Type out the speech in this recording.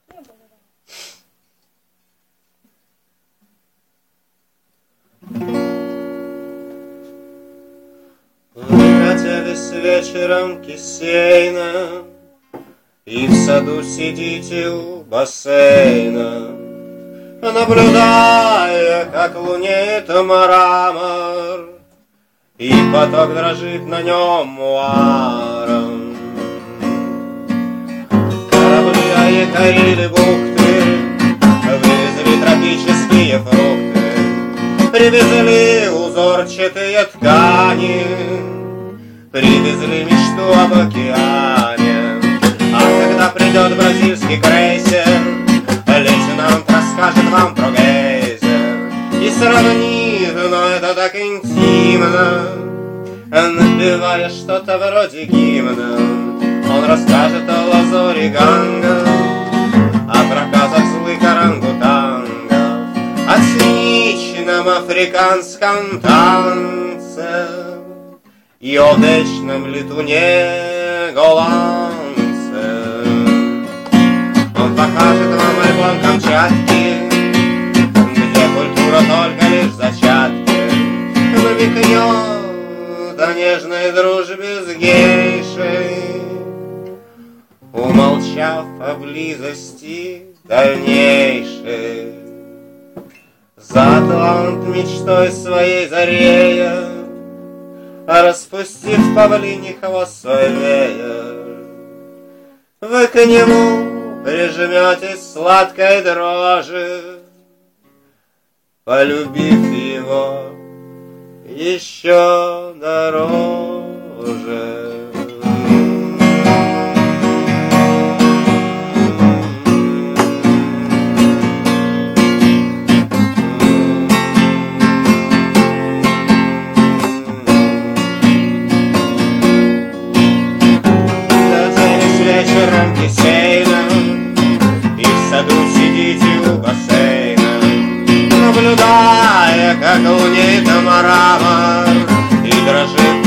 Вы хотелись вечером кисейно, и в саду сидите у бассейна, наблюдая, как лунеет мрамор, и поток дрожит на нем муаром. Корабли якорили бухты, вывезли тропические фрукты, привезли узорчатые ткани, привезли мечту об океане. А когда придет бразильский крейсер, лейтенант расскажет вам про гейзер и сравнит, но это так интимно, напевая что-то вроде гимна. Он расскажет о лазуре Ганга, о проказах злых орангутангов, о циничном африканском танце и о вечном летуне голландце. Он покажет вам альбом Камчатки, где культура только лишь зачатки, намекнет о нежной дружбе с гейшей, умолчав о близости дальнейшей. За Атлант мечтой своей зарея, распустив павлиний хвост свой веер, вы к нему прижметесь сладкой дрожи, полюбив его еще дороже. Вечером кисейно, и в саду сидите у бассейна, наблюдая, как лунеет мрамор и дрожит